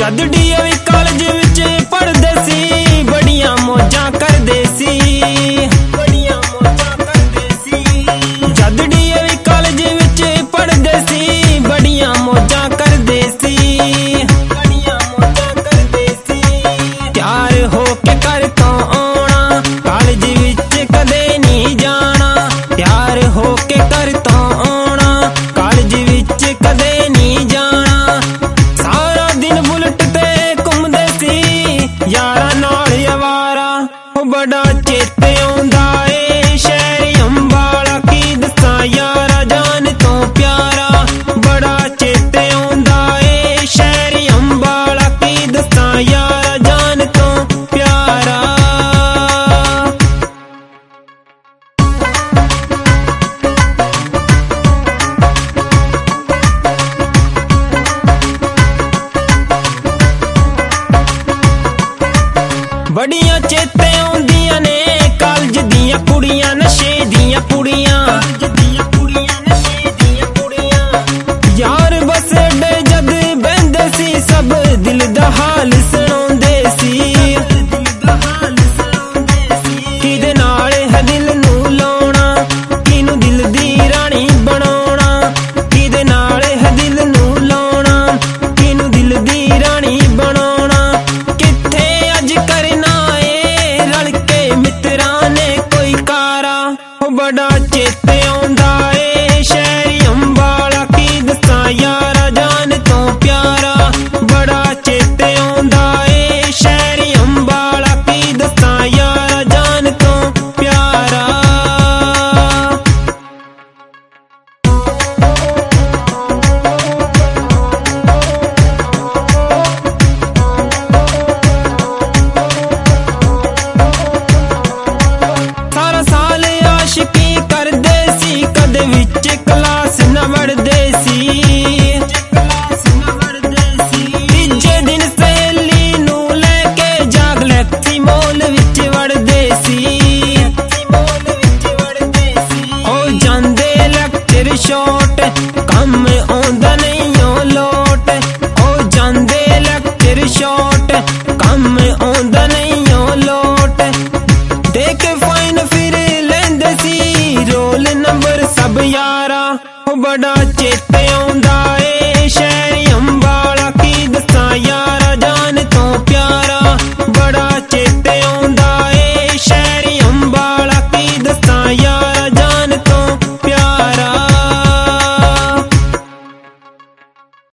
जद DAV college विच पढ़दे सी बड़ियां मौजां करदे सी, बड़ियां मौजां करदे सी। जद डीएवी कॉलेज विच पढ़दे सी बड़ियां मौजां करदे सी, बड़ियां मौजां करदे सी। तैयार होके घर तो आउणा कॉलेज विच कदे नहीं जाना, तैयार होके घर तो आउणा कॉलेज विच कदे नहीं जाना। सारा दिन बुलेट ते घूमदे सी यारा नाल अवारा, बड़ा चेते आउंदा ए शहर अंबाला की दसां यारा जान तो प्यारा, बड़ा चेते आउंदा ए शहर अंबाला की दसां यारा जान तो प्यारा। बड़ियां चेते आउंदियां ने कॉलेज दियां कुड़ियां, नशे दियां कुड़ियां, यार बस अड्डे जद बहंदे सी सब दिल दा हाल सुणाउंदे सी। किदे नाल है दिल नू लाउणा, किनू दिल दी रानी बनाउणा, किदे नाल है दिल नू लाउणा, किनू दिल दी रानी बनाउणा। किथे अज करना ए रल के मित्रां ने कोई कारा, बड़ा चेते आउंदा ए शहर अंबाला की दसां यारा जान तो प्यारा, बड़ा चेते आउंदा ए शहर अंबाला की दसां यारा जान तो प्यारा। सारा साल आशिकी करदे सी कदे विच क्लास न वड़दे सी, तीजे दिन सहेली नू लैके जाग लैक्सी मॉल विच वड़दे सी। ओ जांदे लैक्चर शॉट कम आउंदा नहीं ओ लोट, ओ जांदे लैक्चर शॉट कम आउंदा नहीं ओ लोट। देख फाइन फिर लेंदे सी रोल नंबर सब यारा, बड़ा चेते आउंदा